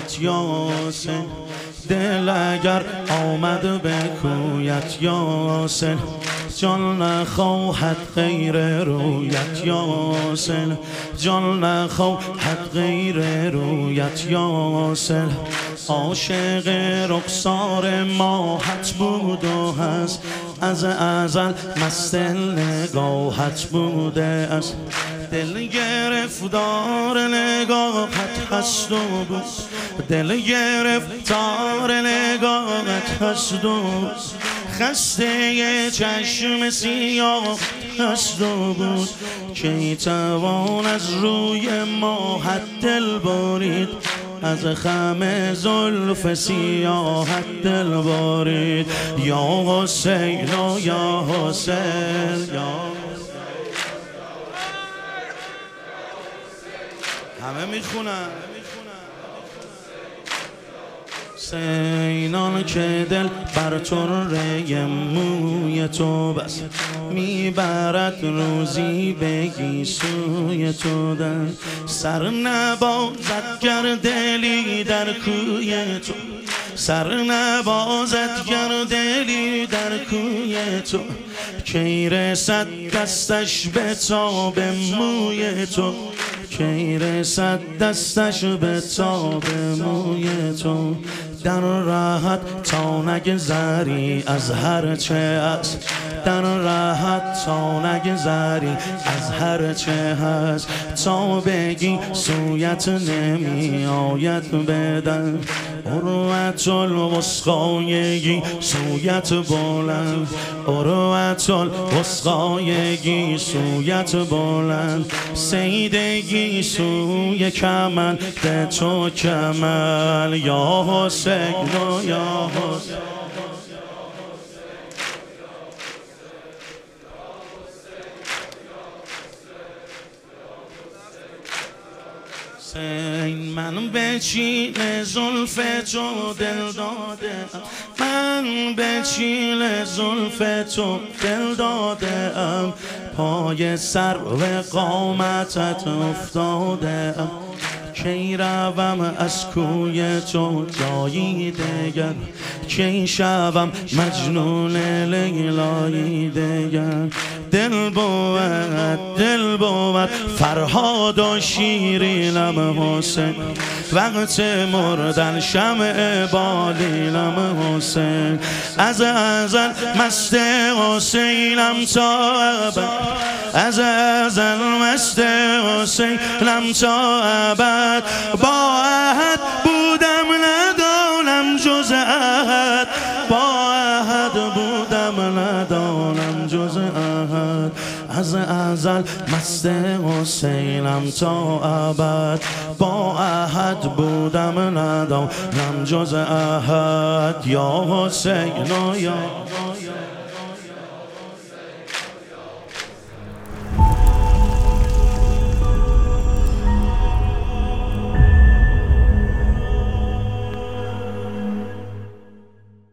رویت یا حسین، دل اگر آمد به کویت یا حسین، جان نخواهد غیر رویت یا حسین، جان نخواهد غیر رویت یا حسین. عاشق رخسار ماهت بود و هست، از ازل مست نگاهت بوده است، دل گرفتار نگاهت هست و بود، دل گرفتار نگاهت هست و خسته چشم سیاه هست و بود، کی توان از روی ماهت دل برید، از خم زلف سیاهت دل برید یا حسین و یا حسین. همه میخونن حسینان که دل بر طره موی تو بس، میبرد روزی بگی سوی تو در، سر نبازد گر دلی در کوی تو، سر نبازد گر دلی در کوی تو، کی رسد دستش به تاب موی تو، کی رسد دستش به تاب موی تو، در راحت تا نگذری از هر چه است، در راحت تا نگذری از هر چه هست، تا بگی سویت نمی آید بدن، عروت الوثقایگی سویت بلند، عروت الوثقایگی سویت بلند، سیدگی سوی کمن به تو کمل یا حسین و یا حسین. من به چین زلف تو دل داده، من به چین زلف تو دل داده ام، پای سرو قامتت افتاده ام، کی روم از کوی تو جایی دگر، کی شوم مجنون لیلایی دگر، دل بود فرهاد و شیرینم حسین، وقت مردن شمع بالینم حسین، از ازل مست حسینم تا ابد، از ازل مست حسینم تا ابد، با عهد بودم ندانم جز عهد، با عهد بودم ندانم جز عهد، از ازل مست حسینم تا ابد، با عهد بودم ندانم جز عهد یا حسین و یا